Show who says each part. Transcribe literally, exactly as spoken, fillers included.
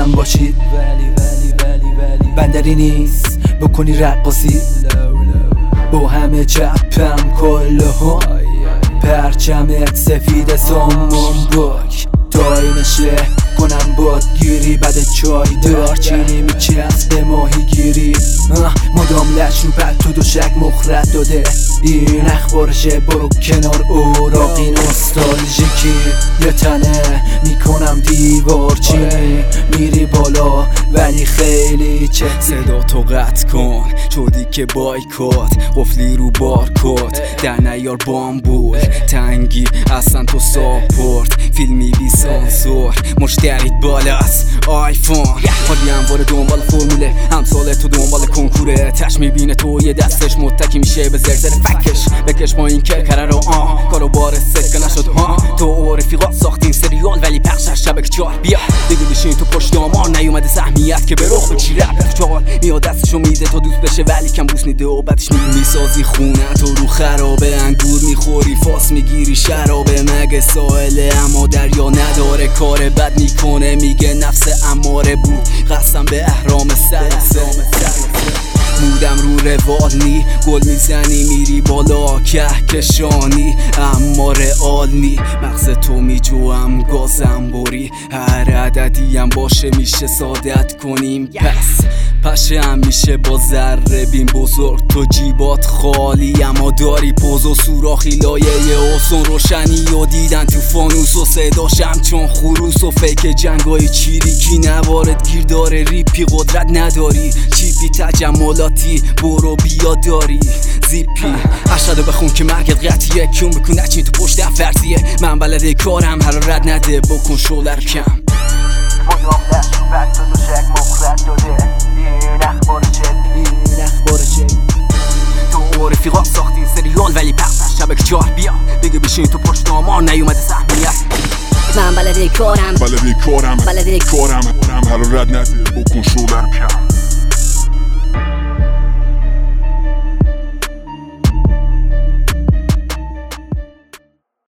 Speaker 1: هم باشید، ولی ولی ولی ولی بندری نیست بکنی رقاصی. با همه چپم کلهم، پرچمت سفید سامون بک، دایمشه کنم بادگیری بعد چای دارچینی میچسبه ماهی گیری. مدام لش رو پد تو دوشک مخرد داده، این اخبارشه برو کنار اوراق. این نوستالژیکی یه تنه میکنم دیوار چینی، میری بالا ولی خیلی چه.
Speaker 2: صدا تو قطع کن شدی که بایکات، قفلی رو بارکات در نیار بامبول تنگی اصلا تو ساپورت، فیلمی بی سانسور مشتریت بالاست آیفون. حالی همواره دنبال فرموله، همسال تو دنبال کنکوره، تش میبینه تو یه دستش متکی میشه به زرزر فکش. بکش با این کرکره رو آه کارو بار سکه نشد ها. تو و رفیقات ساختین سریال ولی پخشش شبک چار. بیا دیگه بشین تو پشت دامار، نیومده سهمیت که به رخ بچی رپ چال. میاد دستشو میده تا دوست بشه ولی کم بوس نیده و بعدش میسازی خونه تو رو خرابه. انگور میخوری فاس میگیری شرابه، مگه ساحله اما دریا نداره. کار بد میکنه میگه نفس اماره بود، قسم به احرام سر مودم رو روال نی. گل میزنی میری بالا کهکشانی اما رئال نی. مغز تو میجوام گازم بری، هر عددیم باشه میشه سادت کنیم. پس پشم میشه با ذره بین بزرگ، تو جیبات خالی اما داری پوز و سوراخی لایه اوسون. روشنی و دیدن تو فانوس و صداشم چون خروس و فیک جنگای چیریکی نوارد گیر داره. ریپی قدرت نداری چیپی تجملاتی برو بیا داری زیپی اشهدو بخون که مرگت قطعیه. کیون بکن نچین تو پشت فرضیه، من بلده کارم هر رد نده بکن شولر کم.
Speaker 1: مدام لش رو بد تو دوشک مخرد داده، این اخبار چه این اخبار چه.
Speaker 2: تو و رفیقات ساختین سریال ولی پخشش شبک چار. بیا بگه بشین تو پشت دامار، نیومده سهمیت.
Speaker 3: من بلده کارم
Speaker 4: بلده کارم
Speaker 3: بلده
Speaker 4: کارم هر رد نده بکن شولر کم.